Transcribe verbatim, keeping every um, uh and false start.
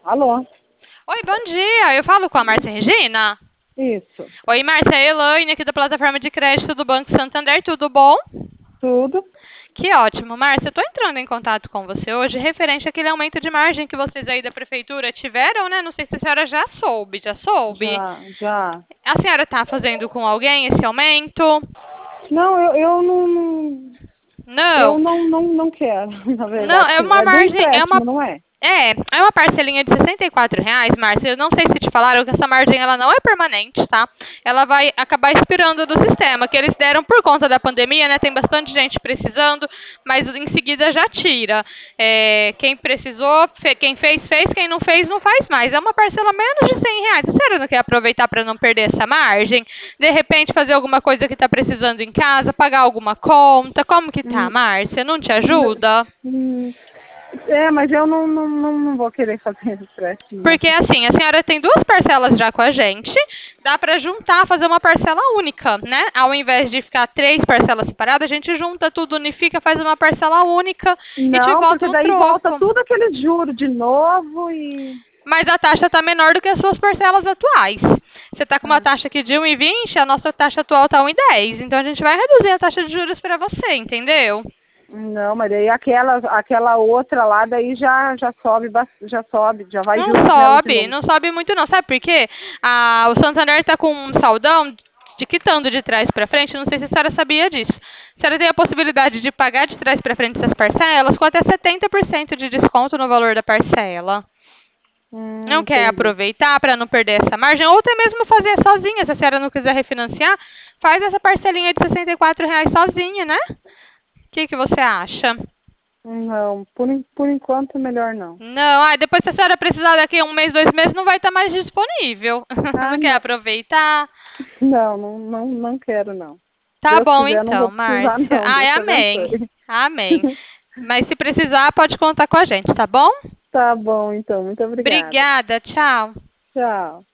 Alô? Oi, bom dia. Eu falo com a Márcia Regina. Isso. Oi, Márcia, é a Elaine aqui da plataforma de crédito do Banco Santander. Tudo bom? Tudo? Que ótimo, Márcia. Eu tô entrando em contato com você hoje referente àquele aumento de margem que vocês aí da prefeitura tiveram, né? Não sei se a senhora já soube. Já soube? Já, já. A senhora tá fazendo com alguém esse aumento? Não, eu, eu não, não- eu Não. não, não, não quero, na Não, verdade. é uma É do margem, é uma empréstimo, não é? É, é uma parcelinha de sessenta e quatro reais, Márcia. Eu não sei se te falaram que essa margem ela não é permanente, tá? Ela vai acabar expirando do sistema, que eles deram por conta da pandemia, né? Tem bastante gente precisando, mas em seguida já tira. É, quem precisou, fe- quem fez, fez. Quem não fez, não faz mais. É uma parcela menos de cem reais. A senhora não quer aproveitar para não perder essa margem? De repente fazer alguma coisa que está precisando em casa, pagar alguma conta? Como que tá, Hum, Márcia? Não te n- ajuda? hum, é, mas eu não, não, não, não vou querer fazer empréstimo, não. Porque assim, a senhora tem duas parcelas já com a gente, dá para juntar, fazer uma parcela única, né? Ao invés de ficar três parcelas separadas, a gente junta tudo, unifica, faz uma parcela única e te Não, volta porque um daí volta troco. tudo aquele juro de novo e... Mas a taxa está menor do que as suas parcelas atuais. Você está com uma ah, taxa aqui de um e vinte, a nossa taxa atual está um e dez. Então a gente vai reduzir a taxa de juros para você, entendeu? Não, mas daí aquela, aquela outra lá, daí já, já sobe, bas- já sobe, já vai Não juros nela de sobe, novo. não sobe muito não. Sabe por quê? Ah, o Santander está com um saldão de quitando de trás para frente. Não sei se a senhora sabia disso. A senhora tem a possibilidade de pagar de trás para frente essas parcelas com até setenta por cento de desconto no valor da parcela. Hum, Não quer entendi. aproveitar para não perder essa margem? Ou até mesmo fazer sozinha. Se a senhora não quiser refinanciar, faz essa parcelinha de sessenta e quatro reais sozinha, né? O que, que você acha? Não, por, en- por enquanto melhor não. Não, ah, depois se a senhora precisar daqui a um mês, dois meses, não vai estar mais disponível. Ah, Não quer não. aproveitar? Não, não, não, não quero não. Tá Deus bom quiser, não então, vou precisar Márcia. não. Ai, Deus te amém. abençoe. Amém. Mas se precisar, pode contar com a gente, tá bom? Tá bom, então. Muito obrigada. Obrigada, tchau. Tchau.